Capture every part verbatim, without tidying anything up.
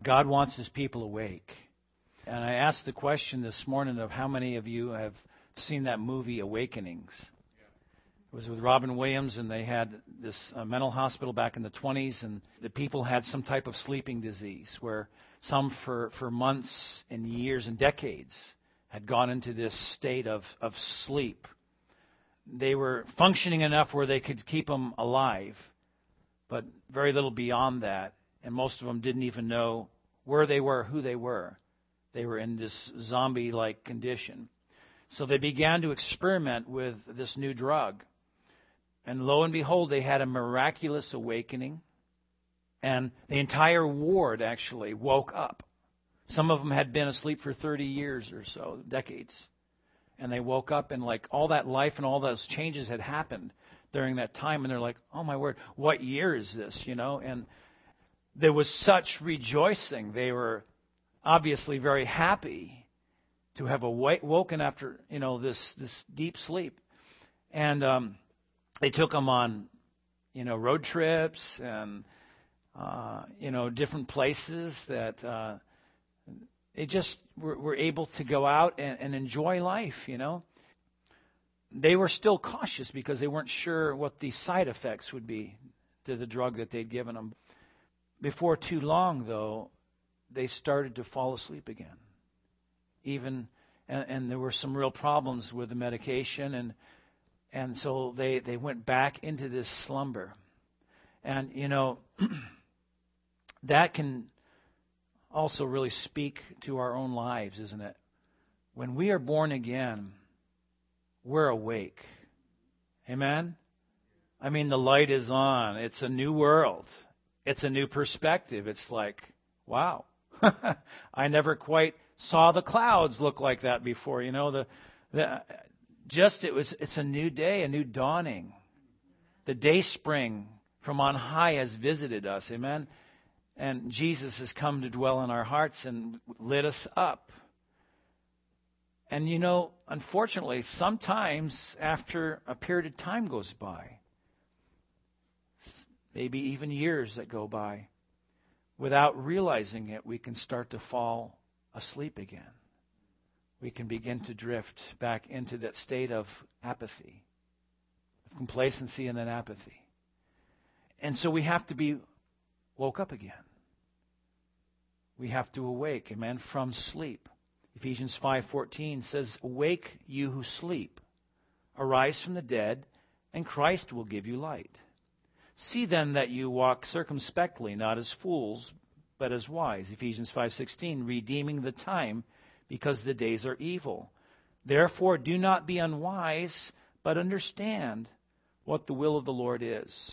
God wants His people awake. And I asked the question this morning of how many of you have seen that movie Awakenings. It was with Robin Williams, and they had this uh, mental hospital back in the twenties, and the people had some type of sleeping disease where some for, for months and years and decades had gone into this state of, of sleep. They were functioning enough where they could keep them alive, but very little beyond that. And most of them didn't even know where they were, who they were. They were in this zombie-like condition. So they began to experiment with this new drug. And lo and behold, they had a miraculous awakening. And the entire ward actually woke up. Some of them had been asleep for thirty years or so, decades. And they woke up, and like all that life and all those changes had happened during that time. And they're like, oh my word, what year is this, you know? And there was such rejoicing. They were obviously very happy to have awoken after, you know, this, this deep sleep. And um, they took them on, you know, road trips and, uh, you know, different places that uh, they just were, were able to go out and, and enjoy life, you know. They were still cautious because they weren't sure what the side effects would be to the drug that they'd given them. Before too long, though, they started to fall asleep again. Even and, and there were some real problems with the medication, and and so they, they went back into this slumber. And you know that can also really speak to our own lives, isn't it? When we are born again, we're awake. Amen? I mean, the light is on. It's a new world. It's a new perspective. It's like, wow, I never quite saw the clouds look like that before. You know, the, the just it was. It's a new day, a new dawning. The day spring from on high has visited us. Amen. And Jesus has come to dwell in our hearts and lit us up. And you know, unfortunately, sometimes after a period of time goes by, maybe even years that go by, without realizing it, we can start to fall asleep again. We can begin to drift back into that state of apathy, of complacency and then apathy. And so we have to be woke up again. We have to awake, amen, from sleep. Ephesians five fourteen says, "Awake, you who sleep. Arise from the dead, and Christ will give you light. See then that you walk circumspectly, not as fools, but as wise." Ephesians five sixteen, "Redeeming the time, because the days are evil. Therefore do not be unwise, but understand what the will of the Lord is."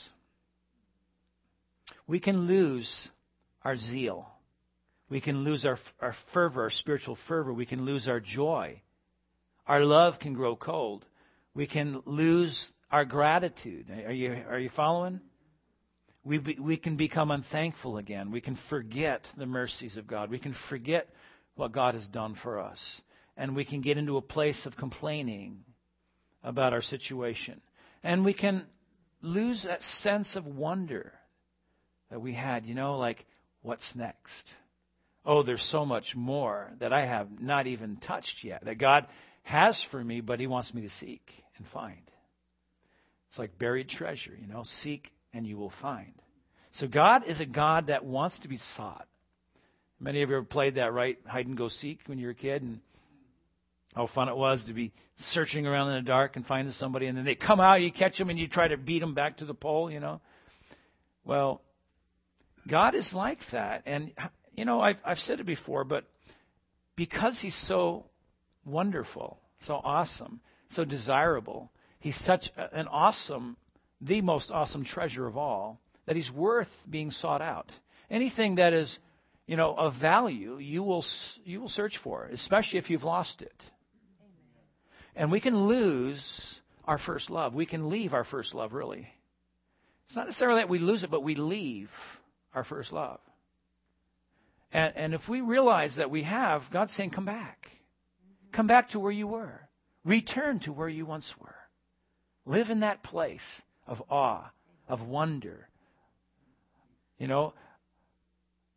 We can lose our zeal. We can lose our, our fervor, our spiritual fervor. We can lose our joy. Our love can grow cold. We can lose our gratitude. Are you, are you following? We, be, we can become unthankful again. We can forget the mercies of God. We can forget what God has done for us. And we can get into a place of complaining about our situation. And we can lose that sense of wonder that we had, you know, like, what's next? Oh, there's so much more that I have not even touched yet, that God has for me, but He wants me to seek and find. It's like buried treasure, you know, seek and you will find. So God is a God that wants to be sought. Many of you have played that, right? Hide and go seek when you were a kid, and how fun it was to be searching around in the dark and finding somebody, and then they come out, you catch them, and you try to beat them back to the pole, you know. Well, God is like that. And, you know, I've, I've said it before, but because He's so wonderful, so awesome, so desirable, He's such an awesome, the most awesome treasure of all, that He's worth being sought out. Anything that is, you know, of value, you will you will search for, especially if you've lost it. Amen. And we can lose our first love. We can leave our first love, really. It's not necessarily that we lose it, but we leave our first love. And, and if we realize that we have, God's saying, come back. Come back to where you were. Return to where you once were. Live in that place of awe, of wonder. You know,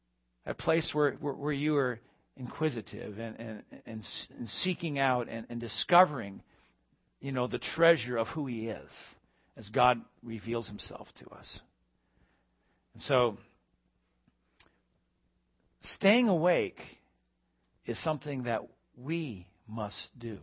a place where, where, where you are inquisitive and, and, and, and seeking out and, and discovering, you know, the treasure of who He is as God reveals Himself to us. And so, staying awake is something that we must do.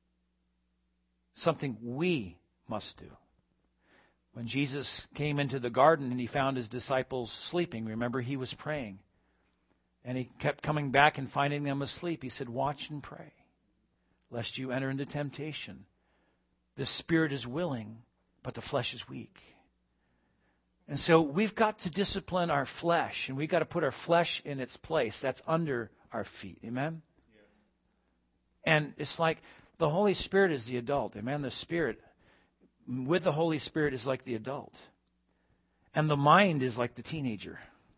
Something we must do. When Jesus came into the garden and He found His disciples sleeping, remember, He was praying. And He kept coming back and finding them asleep. He said, watch and pray, lest you enter into temptation. The spirit is willing, but the flesh is weak. And so we've got to discipline our flesh, and we've got to put our flesh in its place. That's under our feet. Amen? Yeah. And it's like the Holy Spirit is the adult. Amen? The Spirit with the Holy Spirit is like the adult. And the mind is like the teenager.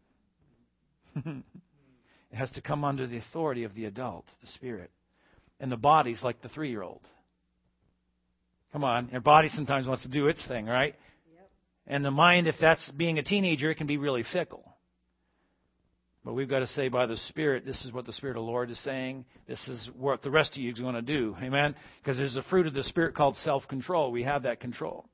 It has to come under the authority of the adult, the Spirit. And the body's like the three-year-old. Come on. Your body sometimes wants to do its thing, right? Yep. And the mind, if that's being a teenager, it can be really fickle. But we've got to say by the Spirit, this is what the Spirit of the Lord is saying. This is what the rest of you is going to do. Amen? Because there's a fruit of the Spirit called self-control. We have that control.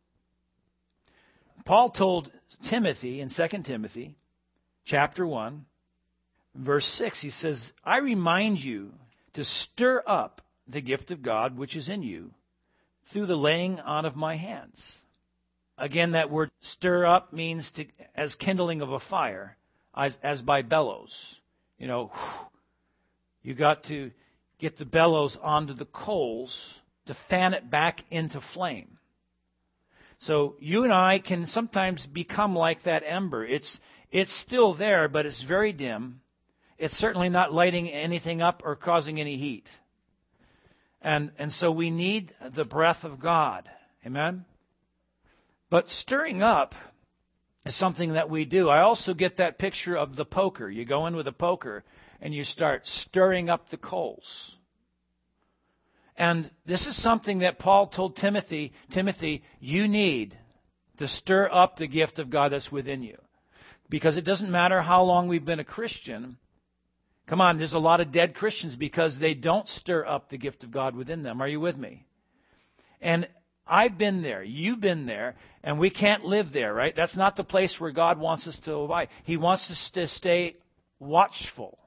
Paul told Timothy in Second Timothy chapter one, verse six, he says, I remind you to stir up the gift of God which is in you through the laying on of my hands. Again, that word stir up means to, as kindling of a fire. As, as by bellows. You know, you got to get the bellows onto the coals to fan it back into flame. So you and I can sometimes become like that ember. It's it's still there, but it's very dim. It's certainly not lighting anything up or causing any heat. And and so we need the breath of God. Amen? But stirring up is something that we do. I also get that picture of the poker. You go in with a poker and you start stirring up the coals. And this is something that Paul told Timothy, Timothy, you need to stir up the gift of God that's within you. Because it doesn't matter how long we've been a Christian. Come on, there's a lot of dead Christians because they don't stir up the gift of God within them. Are you with me? And I've been there. You've been there. And we can't live there, right? That's not the place where God wants us to abide. He wants us to stay watchful.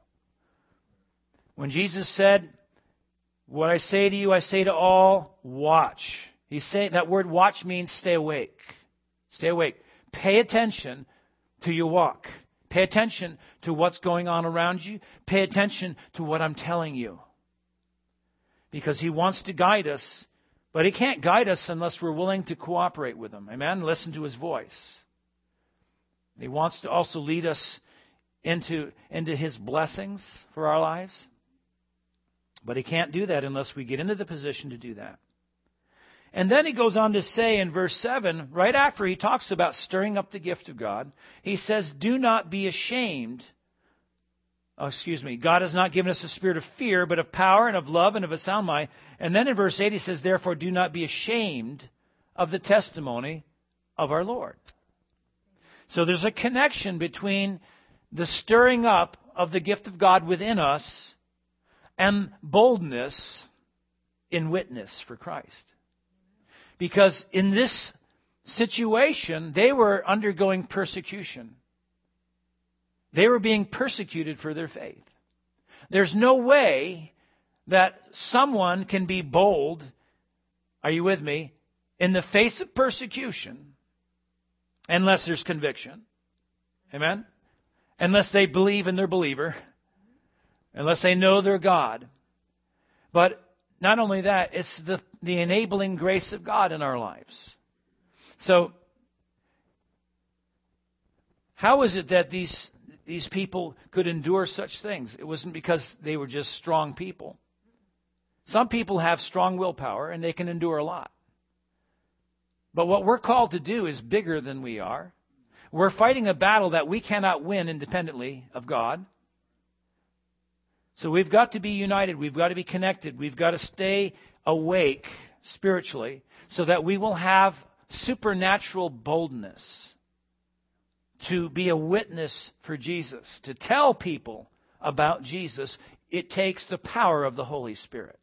When Jesus said, what I say to you, I say to all, watch. He's saying that word watch means stay awake. Stay awake. Pay attention to your walk. Pay attention to what's going on around you. Pay attention to what I'm telling you. Because He wants to guide us, but He can't guide us unless we're willing to cooperate with Him. Amen? Listen to His voice. He wants to also lead us into, into His blessings for our lives. But He can't do that unless we get into the position to do that. And then He goes on to say in verse seven, right after He talks about stirring up the gift of God, He says, do not be ashamed. Oh, excuse me. God has not given us a spirit of fear, but of power and of love and of a sound mind. And then in verse eight He says, therefore do not be ashamed of the testimony of our Lord. So there's a connection between the stirring up of the gift of God within us and boldness in witness for Christ. Because in this situation, they were undergoing persecution. They were being persecuted for their faith. There's no way that someone can be bold, are you with me, in the face of persecution unless there's conviction. Amen? Unless they believe in their believer. Unless they know their God. But not only that, it's the, the enabling grace of God in our lives. So, how is it that these, these people could endure such things? It wasn't because they were just strong people. Some people have strong willpower and they can endure a lot. But what we're called to do is bigger than we are. We're fighting a battle that we cannot win independently of God. So we've got to be united. We've got to be connected. We've got to stay awake spiritually so that we will have supernatural boldness to be a witness for Jesus, to tell people about Jesus, it takes the power of the Holy Spirit.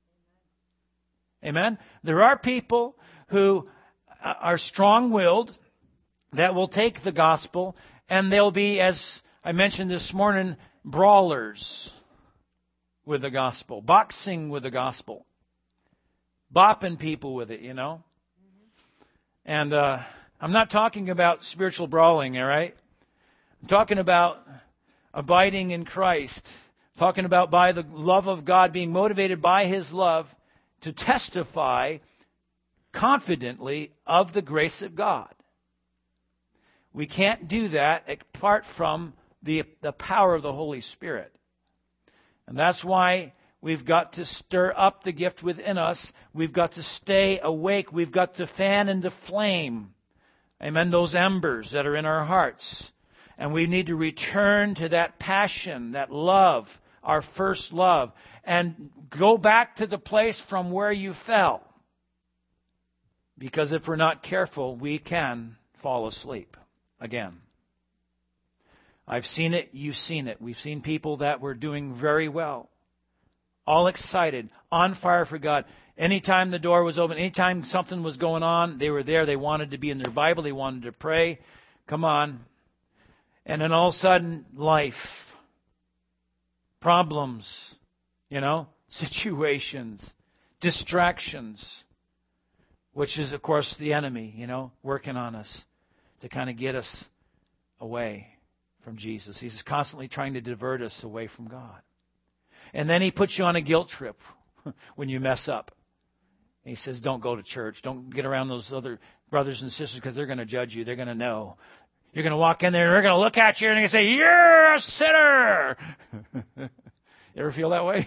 Amen? There are people who are strong-willed that will take the gospel, and they'll be, as I mentioned this morning, brawlers with the gospel, boxing with the gospel, bopping people with it, you know. And uh, I'm not talking about spiritual brawling, all right? I'm talking about abiding in Christ, talking about by the love of God, being motivated by His love to testify confidently of the grace of God. We can't do that apart from the, the power of the Holy Spirit. And that's why we've got to stir up the gift within us. We've got to stay awake. We've got to fan into flame, amen, those embers that are in our hearts. And we need to return to that passion, that love, our first love, and go back to the place from where you fell. Because if we're not careful, we can fall asleep again. I've seen it, you've seen it. We've seen people that were doing very well, all excited, on fire for God. Anytime the door was open, anytime something was going on, they were there. They wanted to be in their Bible. They wanted to pray. Come on. And then all of a sudden, life, problems, you know, situations, distractions, which is, of course, the enemy, you know, working on us to kind of get us away from Jesus. He's constantly trying to divert us away from God. And then he puts you on a guilt trip when you mess up. And he says, don't go to church. Don't get around those other brothers and sisters because they're going to judge you. They're going to know. You're going to walk in there and they're going to look at you and they're going to say, you're a sinner. You ever feel that way?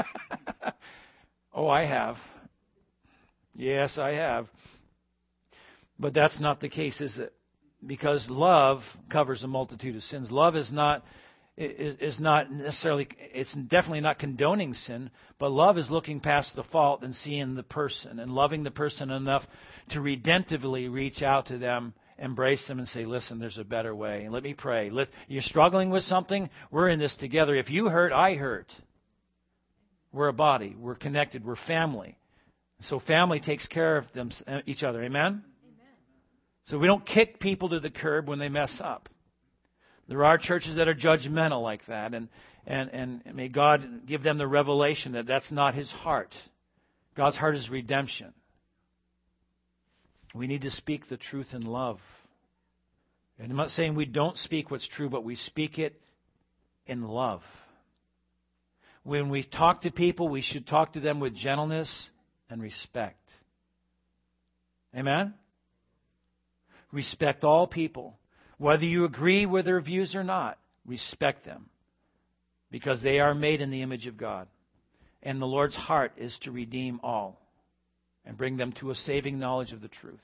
Oh, I have. Yes, I have. But that's not the case, is it? Because love covers a multitude of sins. Love is not is, is not necessarily, it's definitely not condoning sin, but love is looking past the fault and seeing the person and loving the person enough to redemptively reach out to them, embrace them and say, listen, there's a better way. And let me pray. Let, you're struggling with something? We're in this together. If you hurt, I hurt. We're a body. We're connected. We're family. So family takes care of them, each other. Amen? Amen? So we don't kick people to the curb when they mess up. There are churches that are judgmental like that. And, and, and may God give them the revelation that that's not His heart. God's heart is redemption. We need to speak the truth in love. And I'm not saying we don't speak what's true, but we speak it in love. When we talk to people, we should talk to them with gentleness and respect. Amen? Respect all people. Whether you agree with their views or not, respect them. Because they are made in the image of God. And the Lord's heart is to redeem all and bring them to a saving knowledge of the truth.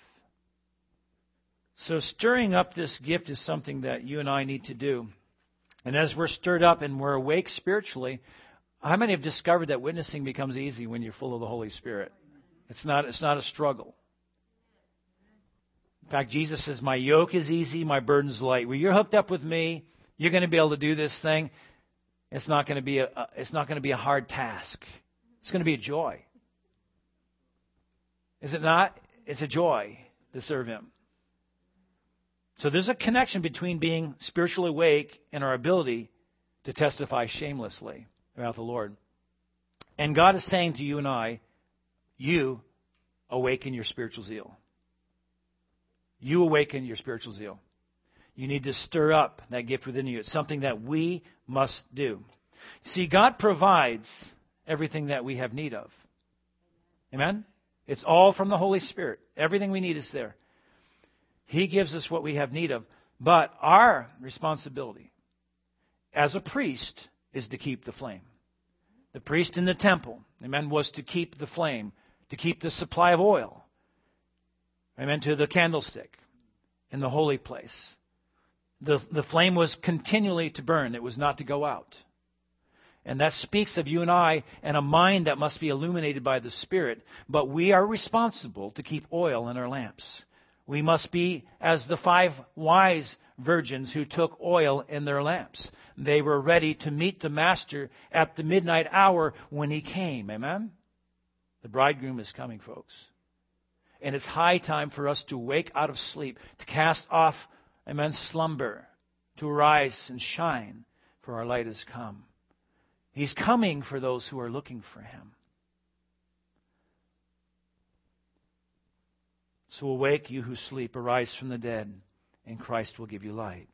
So stirring up this gift is something that you and I need to do. And as we're stirred up and we're awake spiritually, how many have discovered that witnessing becomes easy when you're full of the Holy Spirit? It's not, it's not a struggle. In fact, Jesus says, my yoke is easy, my burden's light. When you're hooked up with me, you're going to be able to do this thing. It's not going to be a, it's not going to be a hard task. It's going to be a joy. Is it not? It's a joy to serve Him. So there's a connection between being spiritually awake and our ability to testify shamelessly about the Lord. And God is saying to you and I, you awaken your spiritual zeal. You awaken your spiritual zeal. You need to stir up that gift within you. It's something that we must do. See, God provides everything that we have need of. Amen? It's all from the Holy Spirit. Everything we need is there. He gives us what we have need of. But our responsibility as a priest is to keep the flame. The priest in the temple, amen, was to keep the flame, to keep the supply of oil. Amen, to the candlestick in the holy place. The, the flame was continually to burn. It was not to go out. And that speaks of you and I and a mind that must be illuminated by the Spirit. But we are responsible to keep oil in our lamps. We must be as the five wise virgins who took oil in their lamps. They were ready to meet the Master at the midnight hour when He came. Amen? The bridegroom is coming, folks. And it's high time for us to wake out of sleep, to cast off, amen, slumber, to arise and shine, for our light has come. He's coming for those who are looking for Him. So awake, you who sleep, arise from the dead, and Christ will give you light.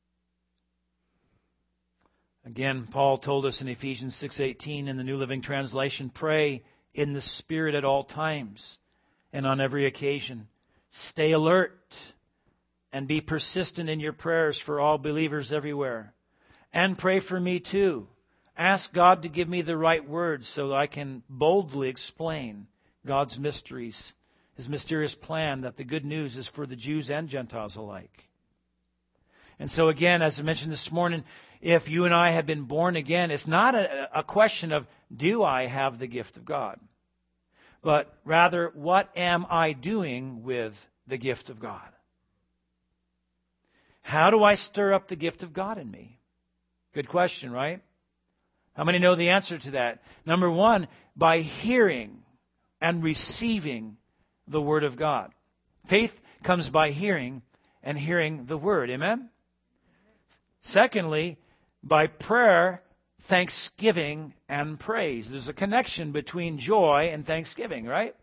Again, Paul told us in Ephesians six eighteen in the New Living Translation, pray in the Spirit at all times and on every occasion. Stay alert and be persistent in your prayers for all believers everywhere. And pray for me too. Ask God to give me the right words so that I can boldly explain God's mysteries, His mysterious plan that the good news is for the Jews and Gentiles alike. And so again, as I mentioned this morning, if you and I have been born again, it's not a, a question of, do I have the gift of God? But rather, what am I doing with the gift of God? How do I stir up the gift of God in me? Good question, right? How many know the answer to that? Number one, by hearing and receiving the Word of God. Faith comes by hearing, and hearing the Word. Amen? Secondly, by prayer, thanksgiving, and praise. There's a connection between joy and thanksgiving, right?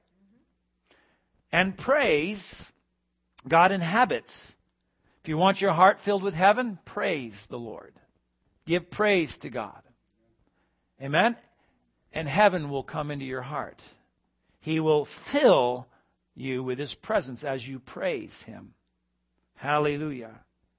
And praise, God inhabits. If you want your heart filled with heaven, praise the Lord. Give praise to God. Amen? And heaven will come into your heart. He will fill you with His presence as you praise Him. Hallelujah.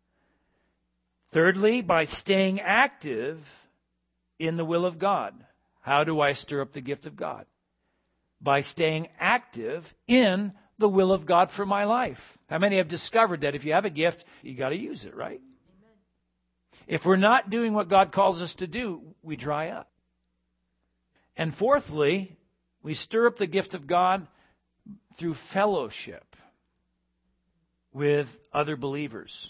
Thirdly, by staying active in the will of God. How do I stir up the gift of God? By staying active in the will of God for my life. How many have discovered that if you have a gift, you got to use it, right? Amen. If we're not doing what God calls us to do, we dry up. And fourthly, we stir up the gift of God through fellowship with other believers.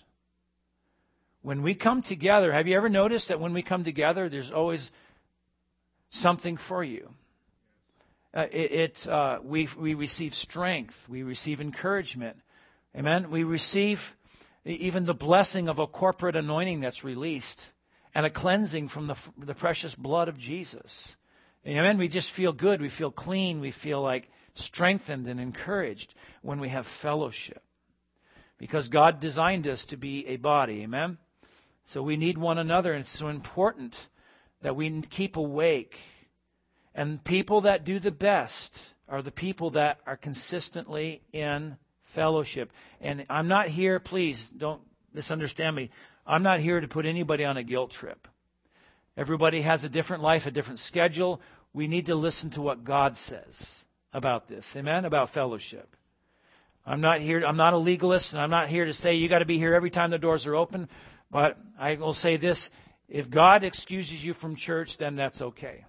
When we come together, have you ever noticed that when we come together, there's always something for you? Uh, it, it uh, we we receive strength, we receive encouragement, amen. We receive even the blessing of a corporate anointing that's released, and a cleansing from the the precious blood of Jesus. Amen. We just feel good, we feel clean, we feel like strengthened and encouraged when we have fellowship, because God designed us to be a body. Amen. So we need one another, and it's so important that we keep awake. And people that do the best are the people that are consistently in fellowship. And I'm not here, please don't misunderstand me, I'm not here to put anybody on a guilt trip. Everybody has a different life, a different schedule. We need to listen to what God says about this. Amen? About fellowship. I'm not here, I'm not a legalist, and I'm not here to say you got to be here every time the doors are open. But I will say this, if God excuses you from church, then that's okay.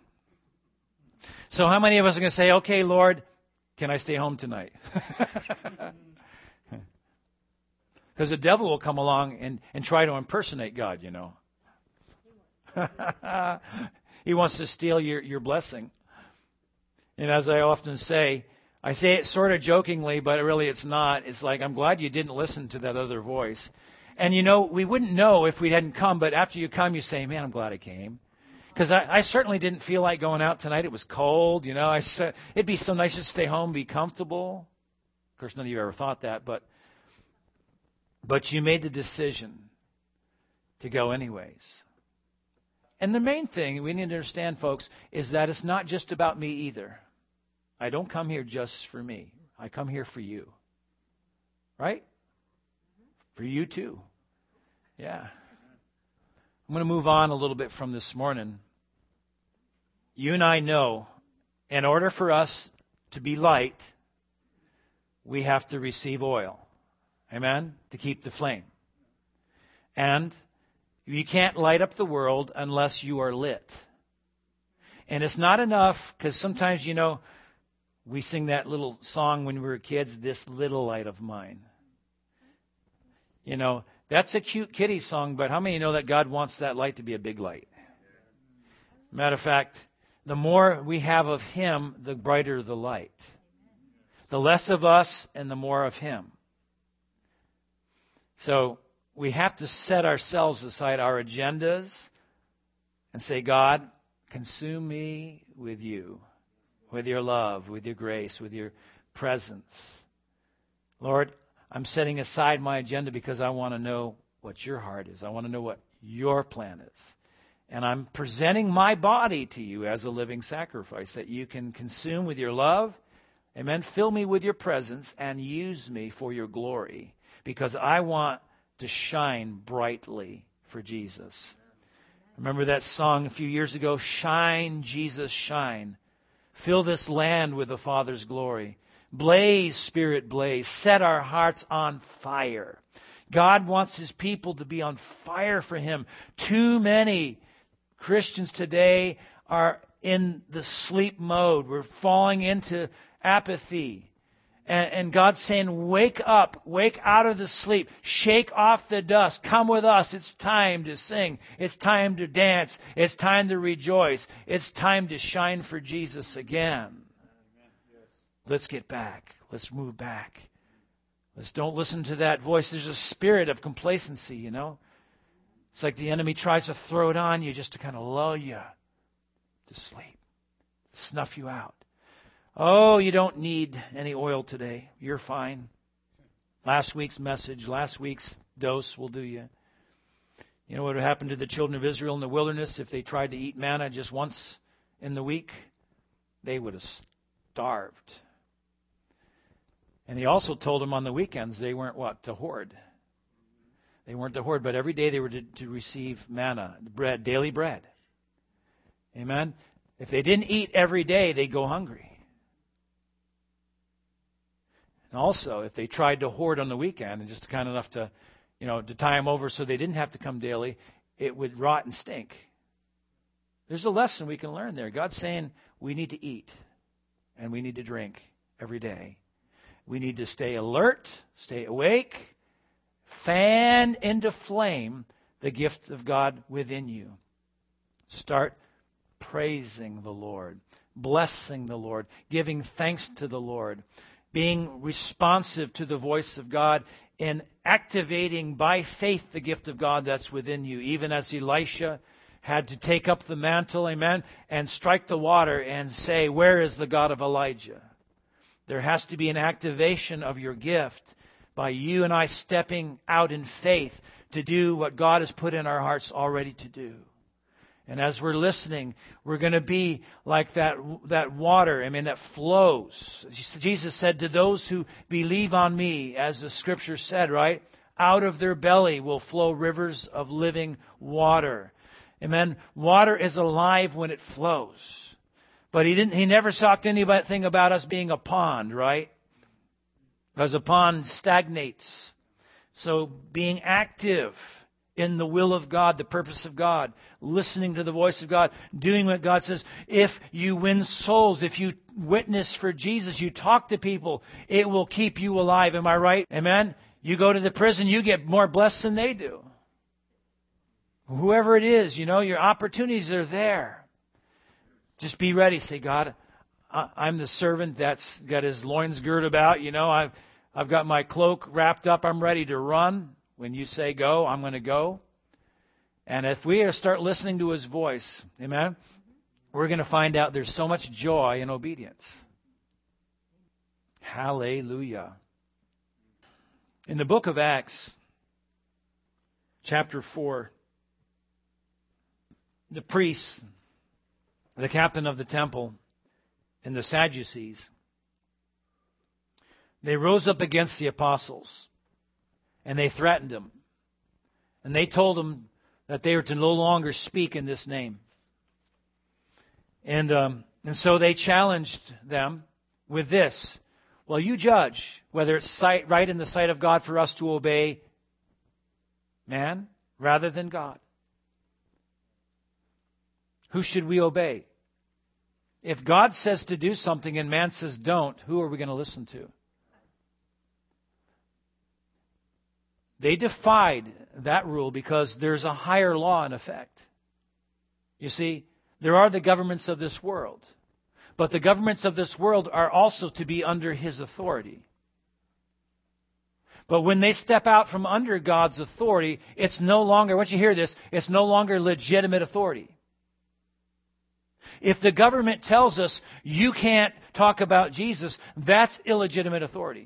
So how many of us are going to say, okay, Lord, can I stay home tonight? Because the devil will come along and, and try to impersonate God, you know. He wants to steal your, your blessing. And as I often say, I say it sort of jokingly, but really it's not. It's like, I'm glad you didn't listen to that other voice. And you know, we wouldn't know if we hadn't come, but after you come, you say, man, I'm glad I came. Because I, I certainly didn't feel like going out tonight. It was cold, you know. I said, it'd be so nice to stay home, be comfortable. Of course, none of you ever thought that, but but you made the decision to go anyways. And the main thing we need to understand, folks, is that it's not just about me either. I don't come here just for me. I come here for you. Right? For you too. Yeah. I'm going to move on a little bit from this morning. You and I know, in order for us to be light, we have to receive oil. Amen? To keep the flame. And you can't light up the world unless you are lit. And it's not enough, because sometimes, you know, we sing that little song when we were kids, this little light of mine. You know, that's a cute kitty song, but how many know that God wants that light to be a big light? Matter of fact, the more we have of Him, the brighter the light. The less of us and the more of Him. So we have to set ourselves aside, our agendas, and say, God, consume me with you, with your love, with your grace, with your presence. Lord, I'm setting aside my agenda because I want to know what your heart is. I want to know what your plan is. And I'm presenting my body to you as a living sacrifice that you can consume with your love. Amen. Fill me with your presence and use me for your glory, because I want to shine brightly for Jesus. Remember that song a few years ago, Shine, Jesus, Shine. Fill this land with the Father's glory. Blaze, Spirit, blaze. Set our hearts on fire. God wants His people to be on fire for Him. Too many Christians today are in the sleep mode. We're falling into apathy. And, and God's saying, wake up, wake out of the sleep, shake off the dust, come with us. It's time to sing. It's time to dance. It's time to rejoice. It's time to shine for Jesus again. Let's get back. Let's move back. Let's don't listen to that voice. There's a spirit of complacency, you know. It's like the enemy tries to throw it on you just to kind of lull you to sleep, snuff you out. Oh, you don't need any oil today. You're fine. Last week's message, last week's dose will do you. You know what would happen to the children of Israel in the wilderness if they tried to eat manna just once in the week? They would have starved. And He also told them on the weekends they weren't what? To hoard. They weren't to hoard, but every day they were to, to receive manna, bread, daily bread. Amen? If they didn't eat every day, they'd go hungry. And also, if they tried to hoard on the weekend and just kind of enough to, you know, to tie them over so they didn't have to come daily, it would rot and stink. There's a lesson we can learn there. God's saying we need to eat and we need to drink every day. We need to stay alert, stay awake, fan into flame the gift of God within you. Start praising the Lord, blessing the Lord, giving thanks to the Lord, being responsive to the voice of God, and activating by faith the gift of God that's within you, even as Elisha had to take up the mantle, amen, and strike the water and say, where is the God of Elijah? There has to be an activation of your gift by you and I stepping out in faith to do what God has put in our hearts already to do. And as we're listening, we're going to be like that that water, I mean, that flows. Jesus said, to those who believe on me, as the Scripture said, right? Out of their belly will flow rivers of living water. Amen. Water is alive when it flows. But he didn't. He never talked anything about us being a pond, right? Because a pond stagnates. So being active in the will of God, the purpose of God, listening to the voice of God, doing what God says. If you win souls, if you witness for Jesus, you talk to people, it will keep you alive. Am I right? Amen? You go to the prison, you get more blessed than they do. Whoever it is, you know, your opportunities are there. Just be ready. Say, God, I'm the servant that's got his loins girt about. You know, I've, I've got my cloak wrapped up. I'm ready to run. When you say go, I'm going to go. And if we start listening to His voice, amen, we're going to find out there's so much joy in obedience. Hallelujah. In the book of Acts, chapter four, the priests, the captain of the temple, and the Sadducees, they rose up against the apostles. And they threatened him. And they told him that they were to no longer speak in this name. And um, and so they challenged them with this. Well, you judge whether it's sight, right in the sight of God for us to obey man rather than God. Who should we obey? If God says to do something and man says don't, who are we going to listen to? They defied that rule because there's a higher law in effect. You see, there are the governments of this world. But the governments of this world are also to be under His authority. But when they step out from under God's authority, it's no longer, once you hear this, it's no longer legitimate authority. If the government tells us you can't talk about Jesus, that's illegitimate authority.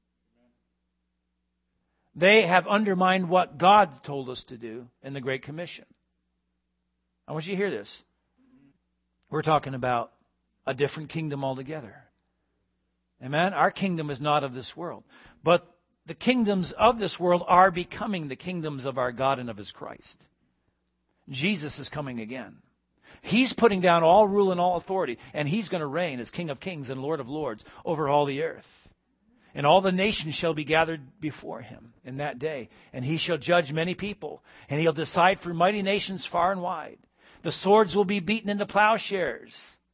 They have undermined what God told us to do in the Great Commission. I want you to hear this. We're talking about a different kingdom altogether. Amen? Our kingdom is not of this world. But the kingdoms of this world are becoming the kingdoms of our God and of His Christ. Jesus is coming again. He's putting down all rule and all authority, and He's going to reign as King of kings and Lord of lords over all the earth. And all the nations shall be gathered before Him in that day. And He shall judge many people, and He'll decide for mighty nations far and wide. The swords will be beaten into plowshares,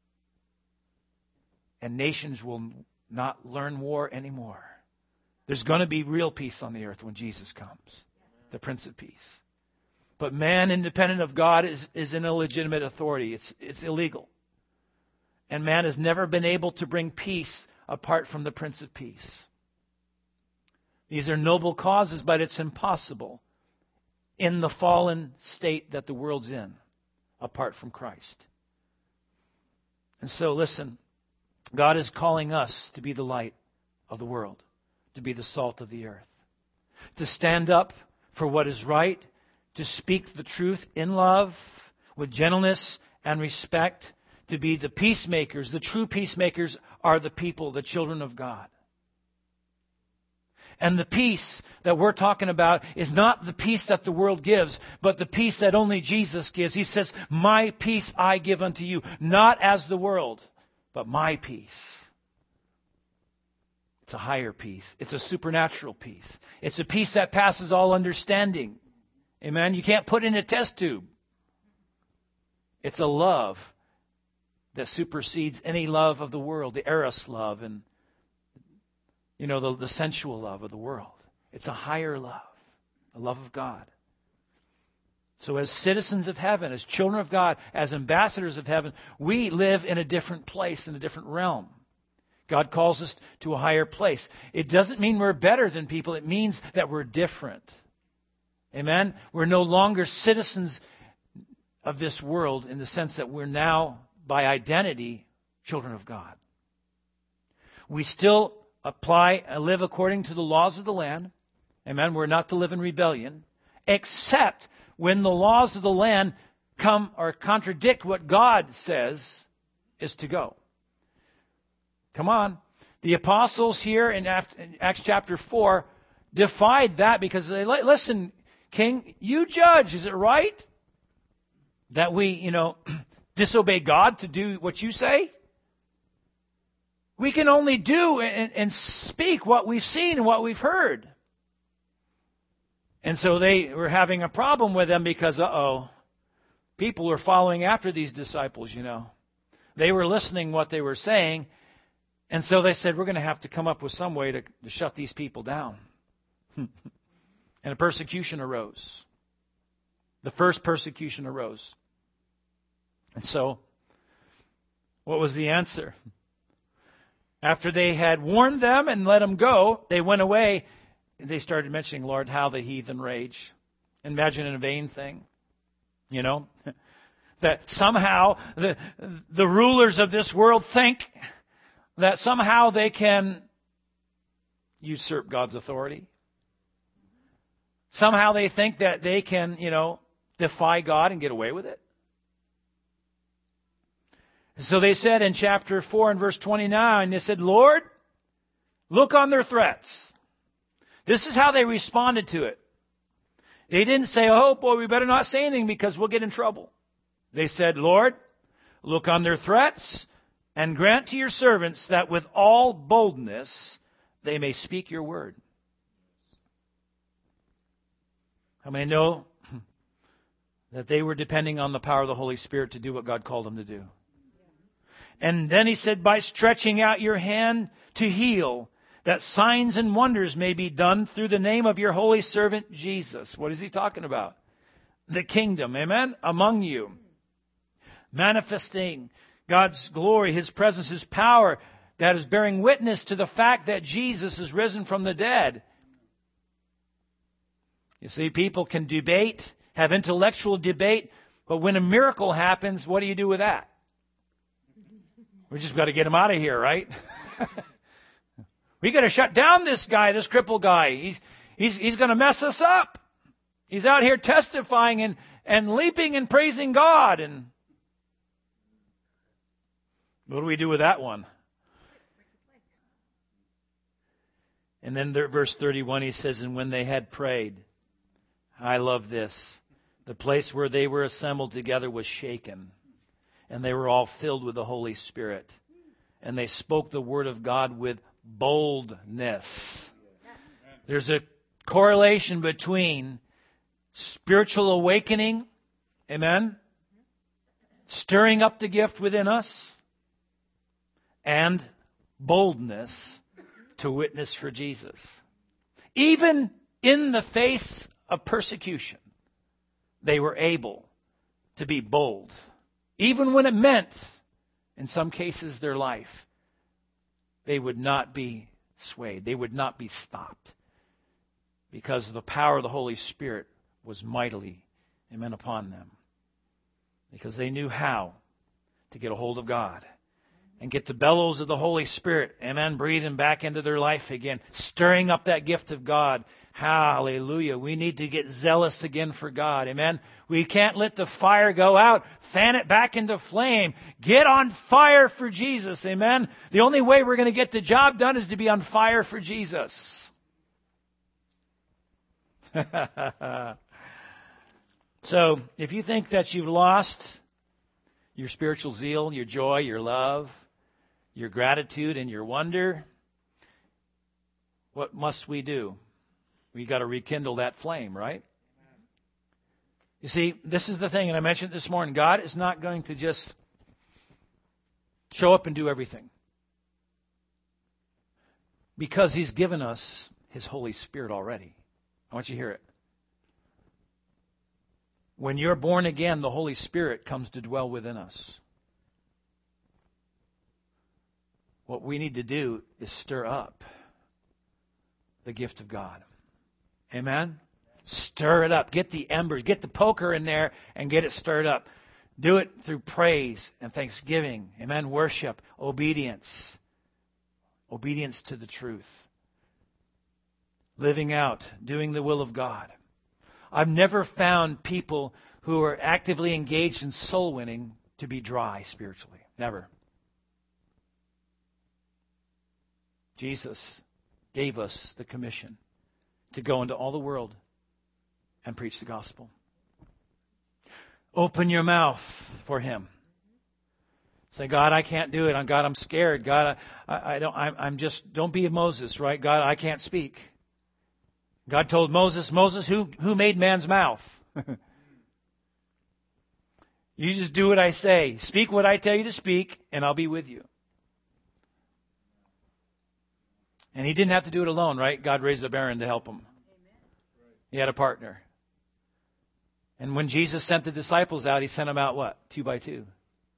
and nations will not learn war anymore. There's going to be real peace on the earth when Jesus comes, the Prince of Peace. But man, independent of God, is, is an illegitimate authority. It's, it's illegal. And man has never been able to bring peace apart from the Prince of Peace. These are noble causes, but it's impossible in the fallen state that the world's in, apart from Christ. And so, listen, God is calling us to be the light of the world, to be the salt of the earth, to stand up for what is right, to speak the truth in love, with gentleness and respect, to be the peacemakers. The true peacemakers are the people, the children of God. And the peace that we're talking about is not the peace that the world gives, but the peace that only Jesus gives. He says, my peace I give unto you, not as the world, but my peace. It's a higher peace. It's a supernatural peace. It's a peace that passes all understanding. Amen? You can't put in a test tube. It's a love that supersedes any love of the world, the eros love and, you know, the, the sensual love of the world. It's a higher love, a love of God. So as citizens of heaven, as children of God, as ambassadors of heaven, we live in a different place, in a different realm. God calls us to a higher place. It doesn't mean we're better than people. It means that we're different. Amen? We're no longer citizens of this world in the sense that we're now, by identity, children of God. We still apply, live according to the laws of the land. Amen? We're not to live in rebellion, except when the laws of the land come or contradict what God says is to go. Come on. The apostles here in Acts chapter four defied that because they, listen, King, you judge. Is it right that we, you know, disobey God to do what you say? We can only do and, and speak what we've seen and what we've heard. And so they were having a problem with them because, uh-oh, people were following after these disciples, you know. They were listening what they were saying. And so they said, we're going to have to come up with some way to, to shut these people down. And a persecution arose. The first persecution arose. And so, what was the answer? After they had warned them and let them go, they went away. They started mentioning, Lord, how the heathen rage. Imagine a vain thing, you know, that somehow the the rulers of this world think that somehow they can usurp God's authority. Somehow they think that they can, you know, defy God and get away with it. So they said in chapter four and verse twenty-nine, they said, Lord, look on their threats. This is how they responded to it. They didn't say, oh boy, we better not say anything because we'll get in trouble. They said, Lord, look on their threats and grant to your servants that with all boldness they may speak your word. How many know that they were depending on the power of the Holy Spirit to do what God called them to do? And then he said, by stretching out your hand to heal, that signs and wonders may be done through the name of your holy servant Jesus. What is he talking about? The kingdom, amen, among you. Manifesting God's glory, His presence, His power, that is bearing witness to the fact that Jesus is risen from the dead. You see, people can debate, have intellectual debate, but when a miracle happens, what do you do with that? We just got to get him out of here, right? We got to shut down this guy, this crippled guy. He's he's he's going to mess us up. He's out here testifying and, and leaping and praising God. And what do we do with that one? And then there, verse thirty-one, he says, and when they had prayed, I love this, the place where they were assembled together was shaken, and they were all filled with the Holy Spirit. And they spoke the word of God with boldness. There's a correlation between spiritual awakening, amen, stirring up the gift within us, and boldness to witness for Jesus. Even in the face of persecution, they were able to be bold. Even when it meant, in some cases, their life, they would not be swayed. They would not be stopped. Because the power of the Holy Spirit was mightily, amen, upon them. Because they knew how to get a hold of God and get the bellows of the Holy Spirit, amen, breathing back into their life again, stirring up that gift of God. Hallelujah. We need to get zealous again for God. Amen. We can't let the fire go out. Fan it back into flame. Get on fire for Jesus. Amen. The only way we're going to get the job done is to be on fire for Jesus. So, if you think that you've lost your spiritual zeal, your joy, your love, your gratitude, and your wonder, what must we do? We've got to rekindle that flame, right? You see, this is the thing, and I mentioned this morning. God is not going to just show up and do everything. Because He's given us His Holy Spirit already. I want you to hear it. When you're born again, the Holy Spirit comes to dwell within us. What we need to do is stir up the gift of God. Amen? Stir it up. Get the embers. Get the poker in there and get it stirred up. Do it through praise and thanksgiving. Amen? Worship. Obedience. Obedience to the truth. Living out. Doing the will of God. I've never found people who are actively engaged in soul winning to be dry spiritually. Never. Jesus gave us the commission to go into all the world and preach the gospel. Open your mouth for Him. Say, God, I can't do it. God, I'm scared. God, I, I don't. I'm, I'm just. Don't be Moses, right? God, I can't speak. God told Moses, Moses, who who made man's mouth? You just do what I say. Speak what I tell you to speak, and I'll be with you. And he didn't have to do it alone, right? God raised up Aaron to help him. He had a partner. And when Jesus sent the disciples out, He sent them out what? Two by two.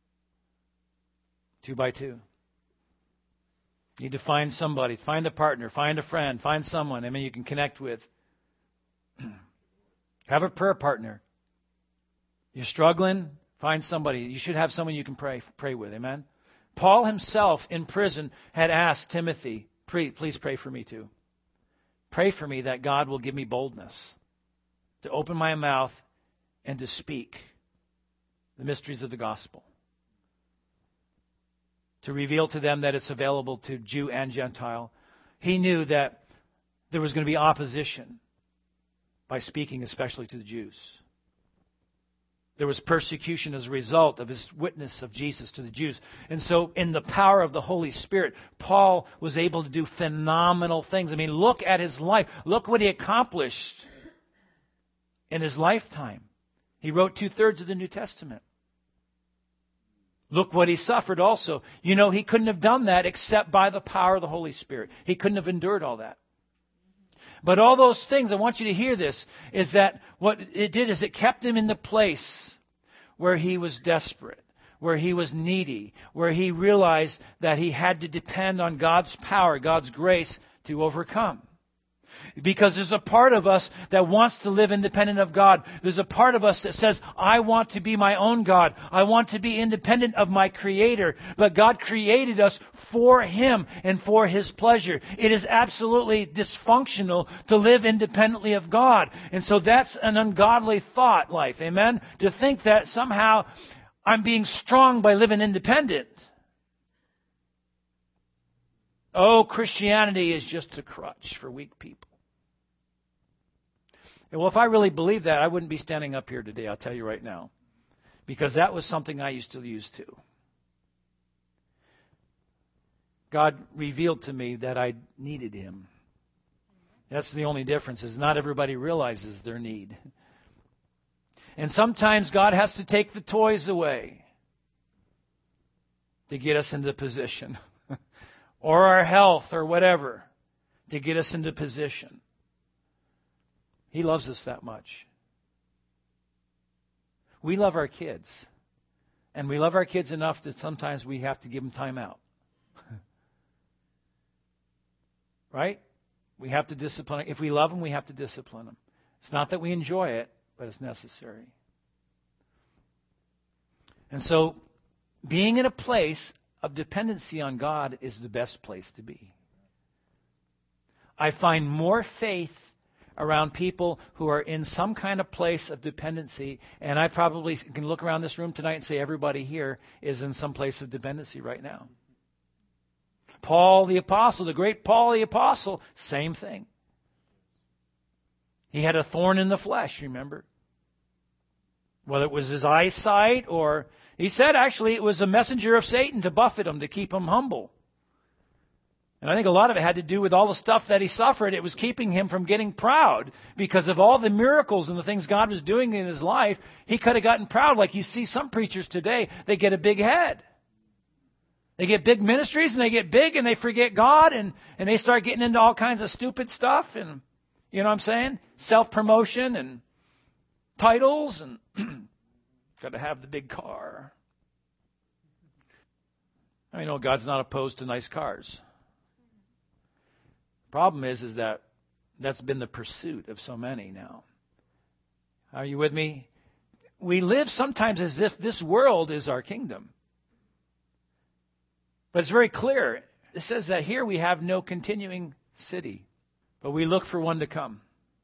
Two by two. You need to find somebody. Find a partner. Find a friend. Find someone, I mean, you can connect with. Have a prayer partner. You're struggling? Find somebody. You should have someone you can pray pray with. Amen? Paul himself in prison had asked Timothy, please pray for me too. Pray for me that God will give me boldness to open my mouth and to speak the mysteries of the gospel. To reveal to them that it's available to Jew and Gentile. He knew that there was going to be opposition by speaking especially to the Jews. There was persecution as a result of his witness of Jesus to the Jews. And so in the power of the Holy Spirit, Paul was able to do phenomenal things. I mean, look at his life. Look what he accomplished in his lifetime. He wrote two-thirds of the New Testament. Look what he suffered also. You know, he couldn't have done that except by the power of the Holy Spirit. He couldn't have endured all that. But all those things, I want you to hear this, is that what it did is it kept him in the place where he was desperate, where he was needy, where he realized that he had to depend on God's power, God's grace to overcome. Because there's a part of us that wants to live independent of God. There's a part of us that says, I want to be my own God. I want to be independent of my Creator. But God created us for Him and for His pleasure. It is absolutely dysfunctional to live independently of God. And so that's an ungodly thought life. Amen? To think that somehow I'm being strong by living independent. Oh, Christianity is just a crutch for weak people. And well, if I really believed that, I wouldn't be standing up here today, I'll tell you right now. Because that was something I used to use too. God revealed to me that I needed Him. That's the only difference, is not everybody realizes their need. And sometimes God has to take the toys away to get us into position. Or our health or whatever to get us into position. He loves us that much. We love our kids. And we love our kids enough that sometimes we have to give them time out. Right? We have to discipline them. If we love them, we have to discipline them. It's not that we enjoy it, but it's necessary. And so, being in a place of dependency on God is the best place to be. I find more faith around people who are in some kind of place of dependency, and I probably can look around this room tonight and say everybody here is in some place of dependency right now. Paul the Apostle, the great Paul the Apostle, same thing. He had a thorn in the flesh, remember? Whether it was his eyesight or... He said, actually, it was a messenger of Satan to buffet him, to keep him humble. And I think a lot of it had to do with all the stuff that he suffered. It was keeping him from getting proud. Because of all the miracles and the things God was doing in his life, he could have gotten proud. Like you see some preachers today, they get a big head. They get big ministries and they get big and they forget God and, and they start getting into all kinds of stupid stuff. And you know what I'm saying? Self-promotion and titles and... Got to have the big car. I know God's not opposed to nice cars. Problem is, is that that's been the pursuit of so many now. Are you with me? We live sometimes as if this world is our kingdom. But it's very clear. It says that here we have no continuing city, but we look for one to come.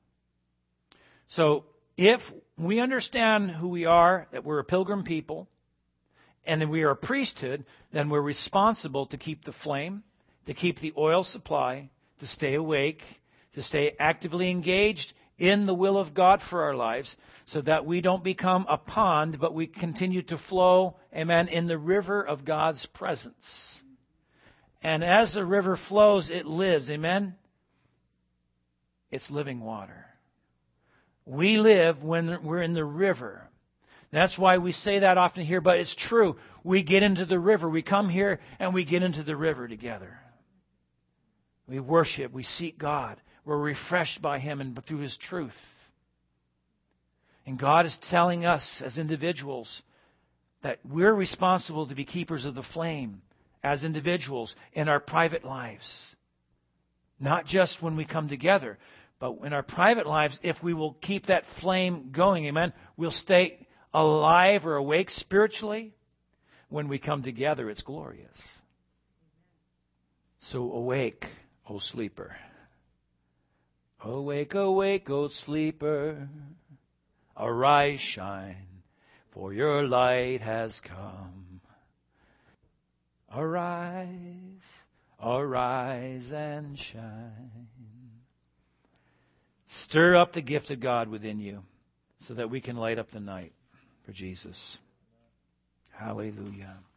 So, if we understand who we are, that we're a pilgrim people, and that we are a priesthood, then we're responsible to keep the flame, to keep the oil supply, to stay awake, to stay actively engaged in the will of God for our lives, so that we don't become a pond, but we continue to flow, amen, in the river of God's presence. And as the river flows, it lives, amen? It's living water. We live when we're in the river. That's why we say that often here, but it's true. We get into the river. We come here and we get into the river together. We worship. We seek God. We're refreshed by Him and through His truth. And God is telling us as individuals that we're responsible to be keepers of the flame as individuals in our private lives. Not just when we come together, but in our private lives, if we will keep that flame going, amen, we'll stay alive or awake spiritually. When we come together, it's glorious. So awake, O sleeper. Awake, awake, O sleeper. Arise, shine, for your light has come. Arise, arise and shine. Stir up the gift of God within you so that we can light up the night for Jesus. Hallelujah.